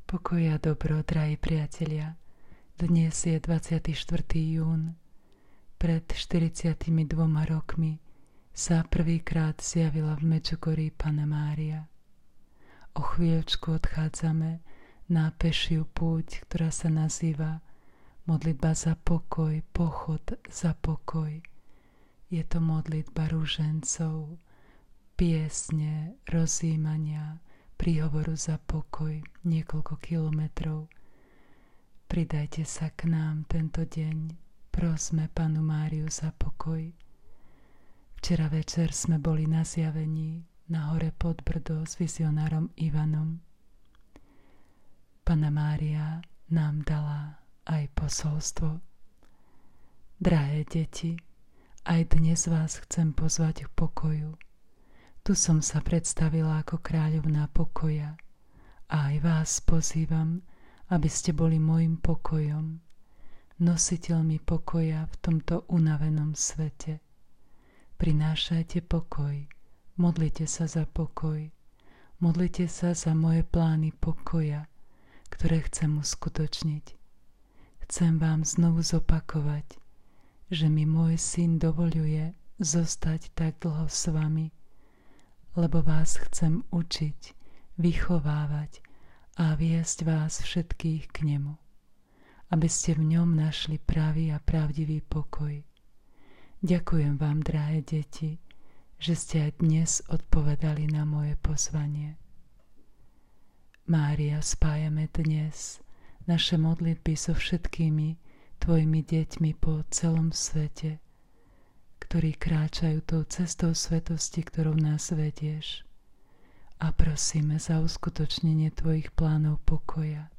Pokoj a dobro, drahí priatelia. Dnes je 24. jún. Pred 42 rokmi sa prvýkrát zjavila v Medžugorí Panna Mária. O chvíľočku odchádzame na pešiu púť, ktorá sa nazýva modlitba za pokoj, pochod za pokoj. Je to modlitba rúžencov, piesne, rozjímania, príhovoru za pokoj, niekoľko kilometrov. Pridajte sa k nám tento deň, prosme Pannu Máriu za pokoj. Včera večer sme boli na zjavení na hore pod Brdo s vizionárom Ivanom. Panna Mária nám dala aj posolstvo. Drahé deti, aj dnes vás chcem pozvať k pokoju. Tu som sa predstavila ako kráľovná pokoja a aj vás pozývam, aby ste boli môjim pokojom, nositeľmi pokoja v tomto unavenom svete. Prinášajte pokoj, modlite sa za pokoj, modlite sa za moje plány pokoja, ktoré chcem uskutočniť. Chcem vám znovu zopakovať, že mi môj syn dovoľuje zostať tak dlho s vami, lebo vás chcem učiť, vychovávať a viesť vás všetkých k nemu, aby ste v ňom našli pravý a pravdivý pokoj. Ďakujem vám, drahé deti, že ste aj dnes odpovedali na moje pozvanie. Mária, spájame dnes naše modlitby so všetkými tvojimi deťmi po celom svete, ktorí kráčajú tou cestou svetosti, ktorou nás vedieš. A prosíme za uskutočnenie tvojich plánov pokoja.